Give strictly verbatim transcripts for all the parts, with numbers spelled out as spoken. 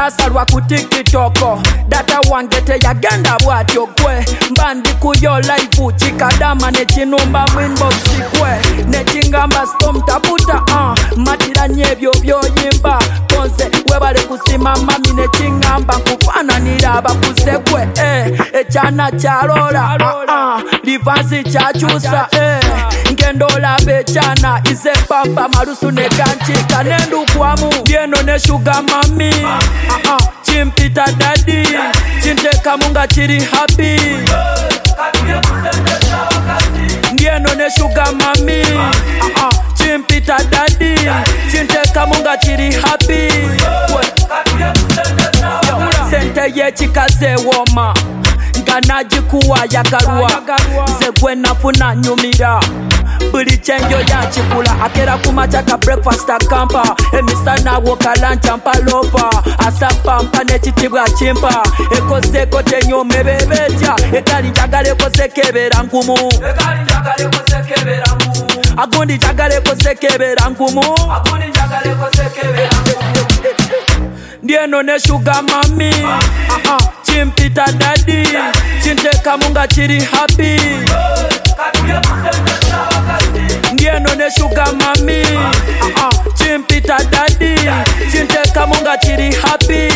tasalwa ku TikTok data wange teyagenda bwatyo gwe mba ndi kuyo live kikadama nekinumba mu inbox kwe nekingamba storm taputa uh, matiranye ebyo byoyimba konse webale kusima mami nekingamba kufananira abakuze gwe eh, ekyana kyalola uh, uh, livansi kyakyusa eh, ngendola bekyana ize pampa marusu nekanchika nendukwamu yeno ne sugar mami uh, uh, chimpita daddy chinteka munga chiri happy ndieno ne sugar mami uh, uh, chimpita daddy chinteka munga chiri happy sente ye chikaze woma nganajikuwa yagarwa zegwe nafuna nyumira buli chenjo ya chikula akera kumachaka breakfast akampa emisa na woka lunch ampalova asapampa nechitibwa chimpa ekozeko tenyo mebebeja ekali njagale kosekebera nkumu ekali njagale kosekebera nkumu agundi njagale kosekebera nkumu agundi njagale kosekebera nkumu ndieno ne sugar mami uh, uh, chimpita daddy chinteka munga chiri happy ndieno ne sugar mami uh, uh, chimpita daddy chinteka munga chiri happy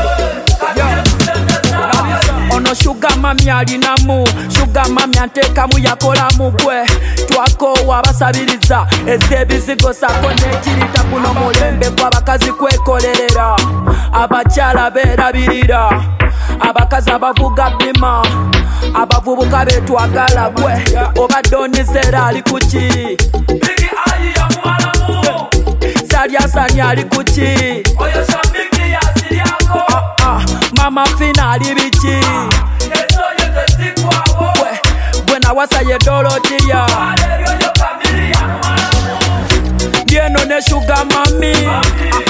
ono sugar mami alinamu sugar mami antekamu yakolamu gwe twako wabasabiriza ezebizigo sako nekirita kuno mulembe kw'abakazi kwekolerera abakyala berabirira abakazi abavuga bima abavubuka betwagala gwe obadde onizera ali kuki bigi ayi ya mwalamu salyasani ali kuki oyo shambiki yasiryako ah, ah, mama fina ali biki esoyo tezikwawo gwe gwe nawasa ye dolotiya ndieno ne sugar mami uh,